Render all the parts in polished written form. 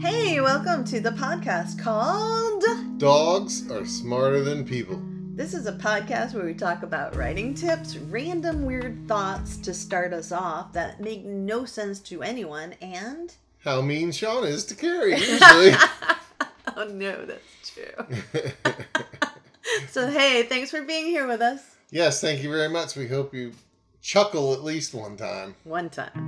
Hey, welcome to the podcast called Dogs Are Smarter Than People. This is a podcast where we talk about writing tips, random weird thoughts to start us off that make no sense to anyone, and how mean Sean is to Carrie, usually. Oh no, that's true. So hey, thanks for being here with us. Yes, thank you very much. We hope you chuckle at least one time. One time.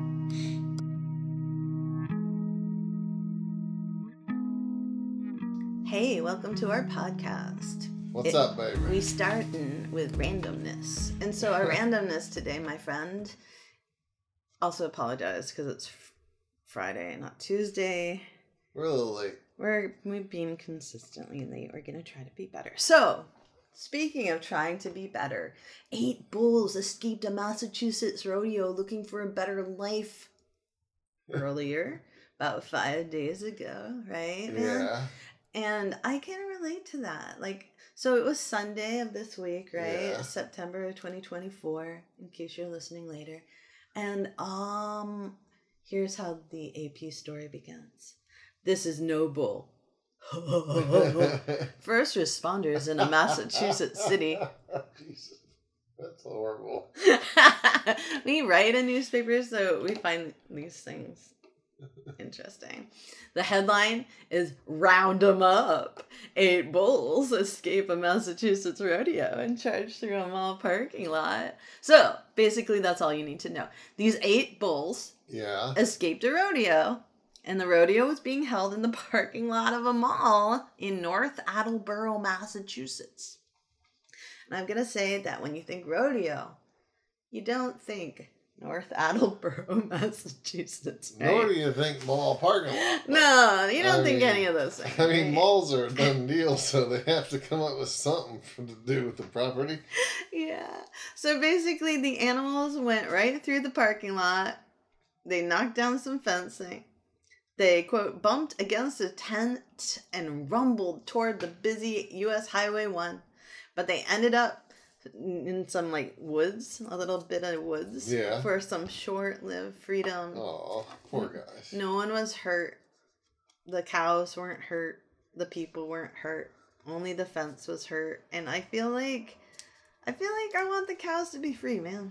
Hey, welcome to our podcast. What's up, baby? We starting with randomness. And so our randomness today, my friend, also apologize because it's Friday, not Tuesday. We're a little late. We've been consistently late. We're going to try to be better. So, speaking of trying to be better, 8 bulls escaped a Massachusetts rodeo looking for a better life earlier, about 5 days ago, right? Man? Yeah. And I can relate to that. So it was Sunday of this week, right? Yeah. September of 2024, in case you're listening later. And here's how the AP story begins. This is no bull. First responders in a Massachusetts city. Jesus, that's horrible. We write in newspapers, so we find these things interesting. The headline is "Round 'em up. 8 bulls escape a Massachusetts rodeo and charge through a mall parking lot." So basically, that's all you need to know. These 8 bulls escaped a rodeo, and the rodeo was being held in the parking lot of a mall in North Attleboro, Massachusetts. And I'm gonna say that when you think rodeo, you don't think North Attleboro, Massachusetts. Right? Nor do you think mall parking lot. No, you don't think any of those things. I mean, right? malls are a done deal, so they have to come up with something to do with the property. Yeah. So basically, the animals went right through the parking lot. They knocked down some fencing. They, quote, bumped against a tent and rumbled toward the busy U.S. Highway 1. But they ended up in some woods, a little bit of woods, for some short-lived freedom. Oh, poor guys. No one was hurt. The cows weren't hurt. The people weren't hurt. Only the fence was hurt. And I feel like I want the cows to be free, man.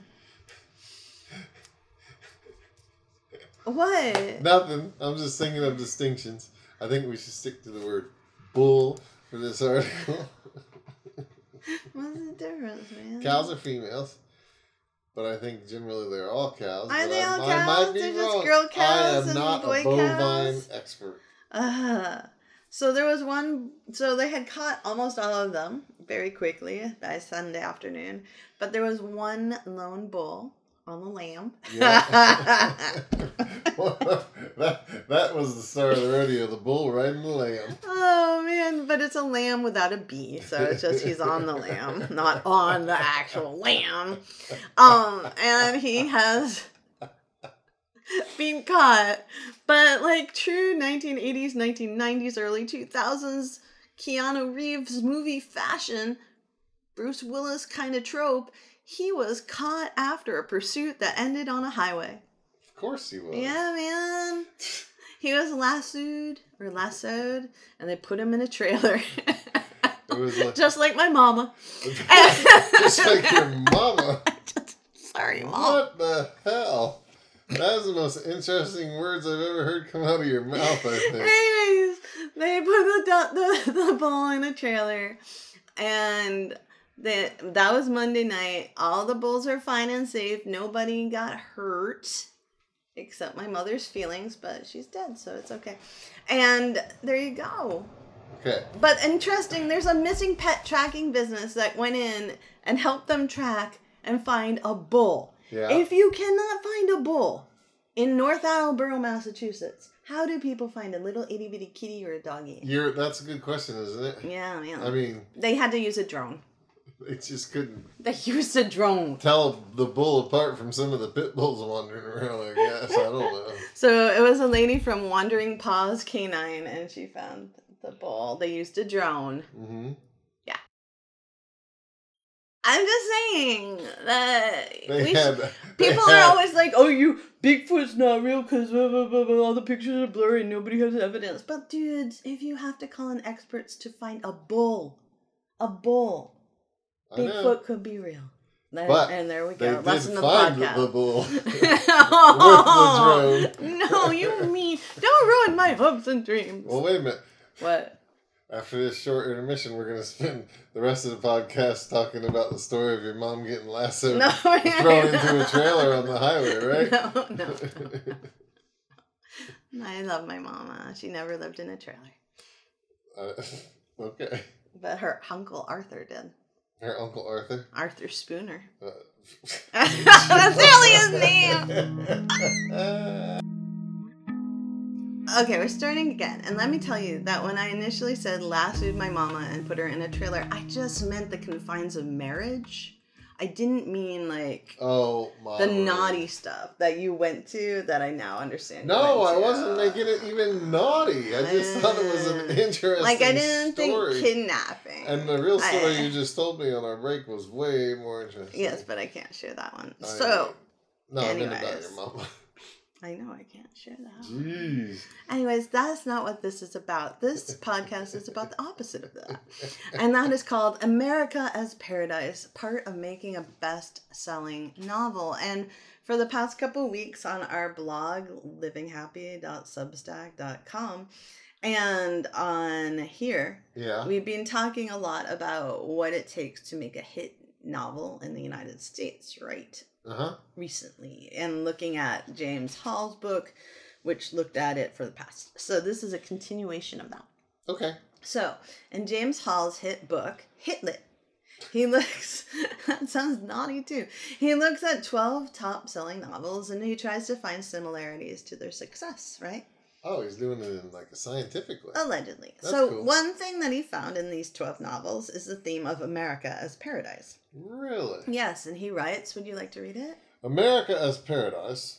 What? Nothing. I'm just thinking of distinctions. I think we should stick to the word bull for this article. What's the difference, man? Cows are females, but I think generally they're all cows. Are they all cows? I might be They're wrong. just girl cows I am and not boy a bovine cows? expert. So there was one. So they had caught almost all of them very quickly by Sunday afternoon, but there was one lone bull on the lamb. Yeah. that was the start of the rodeo. The bull riding the lamb. Oh man, but it's a lamb without a B, so it's just he's on the lamb, not on the actual lamb. And he has been caught, but like true 1980s, 1990s, early 2000s Keanu Reeves movie fashion, Bruce Willis kind of trope, he was caught after a pursuit that ended on a highway. Of course he was. Yeah, man. He was lassoed, and they put him in a trailer. It was just like my mama. Just like your mama. Sorry, Mom. What the hell? That is the most interesting words I've ever heard come out of your mouth, I think. Anyways, they put the bull in a trailer, and that was Monday night. All the bulls are fine and safe. Nobody got hurt. Except my mother's feelings, but she's dead, so it's okay. And there you go. Okay. But interesting, there's a missing pet tracking business that went in and helped them track and find a bull. Yeah. If you cannot find a bull in North Attleboro, Massachusetts, how do people find a little itty bitty kitty or a doggy? That's a good question, isn't it? Yeah, man. I mean, they had to use a drone. They just couldn't. They used a drone. Tell the bull apart from some of the pit bulls wandering around, I guess. I don't know. So it was a lady from Wandering Paws Canine, and she found the bull. They used a drone. Mm-hmm. Yeah. I'm just saying that They people are always like, "Oh, Bigfoot's not real because all the pictures are blurry and nobody has evidence." But dudes, if you have to call in experts to find a bull, Bigfoot could be real. And there we go. Lesson of the podcast. The bull. Oh, with the drone. No, you mean don't ruin my hopes and dreams. Well, wait a minute. What? After this short intermission, we're going to spend the rest of the podcast talking about the story of your mom getting lassoed and thrown into a trailer on the highway, right? No. I love my mama. She never lived in a trailer. Okay. But her uncle Arthur did. Her Uncle Arthur? Arthur Spooner. That's really his name! Okay, we're starting again. And let me tell you that when I initially said lassoed my mama and put her in a trailer, I just meant the confines of marriage. I didn't mean like the naughty stuff that you went to that I now understand. No, I wasn't making it even naughty. I just thought it was an interesting I didn't story. think kidnapping. And the real story you just told me on our break was way more interesting. Yes, but I can't share that one. No, anyways. I mean about your mama. I know I can't share that. Jeez. Anyways, that's not what this is about. This podcast is about the opposite of that. And that is called America as Paradise, part of making a best-selling novel. And for the past couple of weeks on our blog, livinghappy.substack.com, and on here, we've been talking a lot about what it takes to make a hit novel in the United States, right? Recently, and looking at James Hall's book, which looked at it for the past. So this is a continuation of that. Okay. So, in James Hall's hit book, Hitlit, he looks, that sounds naughty too. He looks at 12 top-selling novels and he tries to find similarities to their success, right? Oh, he's doing it in like a scientific way. Allegedly. That's so cool. One thing that he found in these 12 novels is the theme of America as Paradise. Really? Yes, and he writes, would you like to read it? America as Paradise,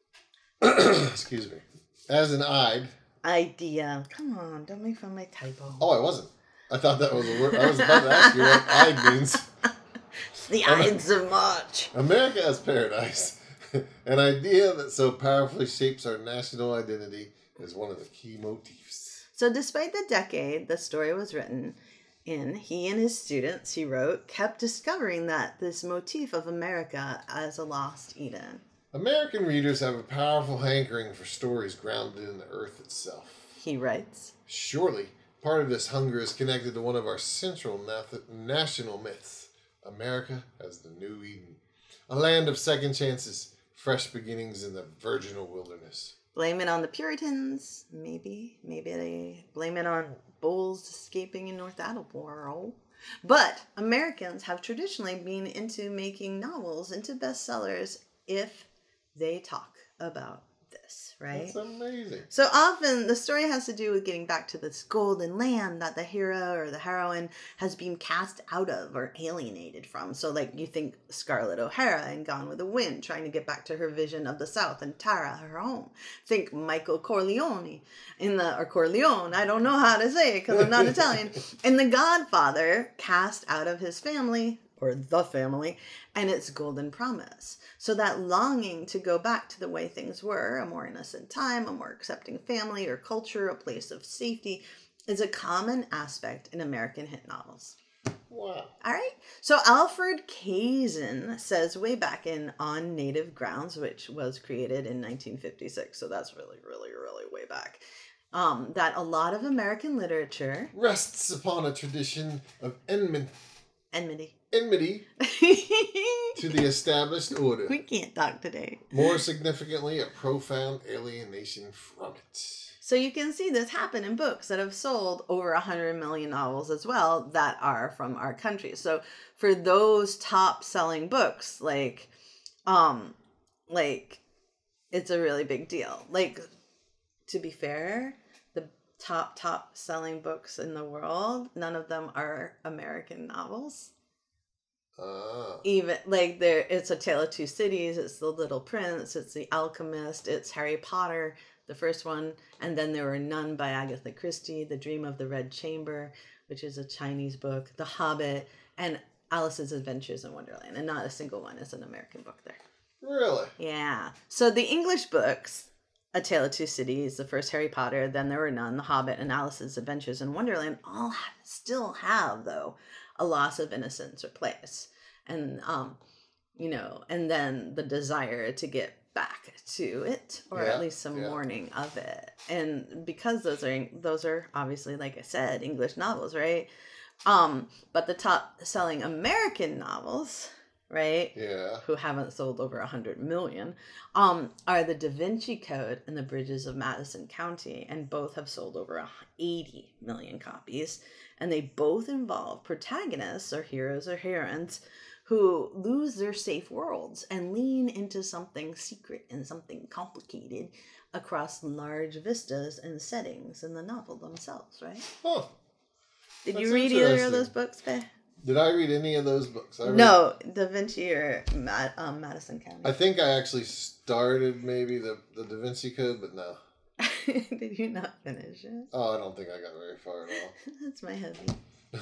excuse me, as an idea. Come on, don't make fun of my typo. Oh, I wasn't. I thought that was a word. I was about to ask you what Ide means. The Ides of March. America as Paradise, an idea that so powerfully shapes our national identity, is one of the key motifs. So despite the decade the story was written in, he and his students, he wrote, kept discovering that this motif of America as a lost Eden. American readers have a powerful hankering for stories grounded in the earth itself. He writes, surely, part of this hunger is connected to one of our central national myths, America as the New Eden, a land of second chances, fresh beginnings in the virginal wilderness. Blame it on the Puritans, maybe. Maybe they blame it on bulls escaping in North Attleboro. But Americans have traditionally been into making novels into bestsellers if they talk about this, right? That's amazing. So often the story has to do with getting back to this golden land that the hero or the heroine has been cast out of or alienated from. So like you think Scarlett O'Hara in Gone with the Wind, trying to get back to her vision of the South and Tara, her home. Think Michael Corleone or Corleone, I don't know how to say it because I'm not Italian, in The Godfather, cast out of his family or the family, and its golden promise. So that longing to go back to the way things were, a more innocent time, a more accepting family or culture, a place of safety, is a common aspect in American hit novels. Wow. All right. So Alfred Kazin says way back in On Native Grounds, which was created in 1956, so that's really, really, really way back, that a lot of American literature rests upon a tradition of enmity to the established order. We can't talk today. More significantly, a profound alienation from it. So you can see this happen in books that have sold over 100 million novels as well that are from our country. So for those top selling books, like it's a really big deal. Like, to be fair, the top selling books in the world, none of them are American novels. Even like it's A Tale of Two Cities, it's The Little Prince, it's The Alchemist, it's Harry Potter, the first one, and then there were none by Agatha Christie, The Dream of the Red Chamber, which is a Chinese book, The Hobbit, and Alice's Adventures in Wonderland, and not a single one is an American book there. Really? Yeah. So the English books, A Tale of Two Cities, the first Harry Potter, Then There Were None, The Hobbit, and Alice's Adventures in Wonderland all still have, though, a loss of innocence or place. And, and then the desire to get back to it, or at least some mourning of it. And because those are obviously, like I said, English novels, right? But the top selling American novels, right? Yeah. Who haven't sold over 100 million, are The Da Vinci Code and The Bridges of Madison County, and both have sold over 80 million copies. And they both involve protagonists or heroes or heroines who lose their safe worlds and lean into something secret and something complicated across large vistas and settings in the novel themselves, right? Huh. Did you read either of those books, Faye? Did I read any of those books? No, Da Vinci or Madison County. I think I actually started maybe the Da Vinci Code, but no. Did you not finish it? Oh, I don't think I got very far at all. That's my hubby.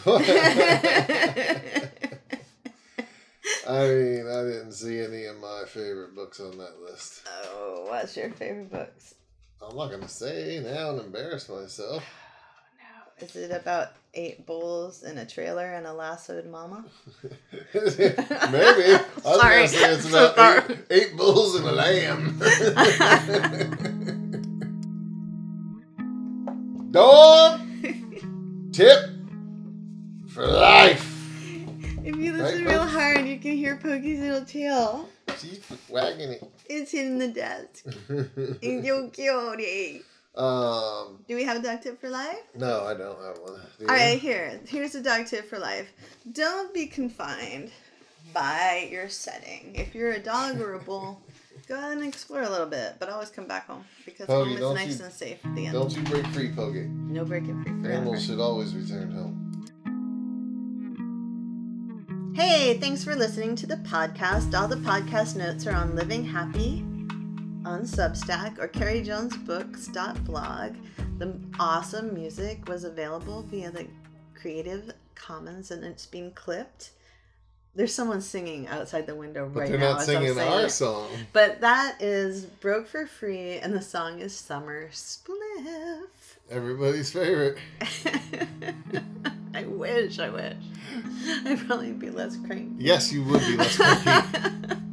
I mean, I didn't see any of my favorite books on that list. Oh, what's your favorite books? I'm not going to say now and embarrass myself. No. Is it about 8 bulls in a trailer and a lassoed mama? Maybe. I was going to say it's about eight bulls and a lamb. Dog tip for life. If you listen real hard, you can hear Pokey's little tail. She's wagging it. It's hitting the desk. It's so cute. Do we have a dog tip for life? No, I don't have one. Alright, here's a dog tip for life. Don't be confined by your setting. If you're a dog or a bull, go out and explore a little bit, but always come back home, because home is nice and safe at the end. Don't you break free, Pokey. No breaking free forever. Animals should always return home. Hey, thanks for listening to the podcast. All the podcast notes are on Living Happy on Substack or CarrieJonesBooks.blog. The awesome music was available via the Creative Commons, and it's being clipped. There's someone singing outside the window right now. But they're not singing our song. But that is Broke for Free, and the song is Summer Spliff. Everybody's favorite. I wish. I'd probably be less cranky. Yes, you would be less cranky.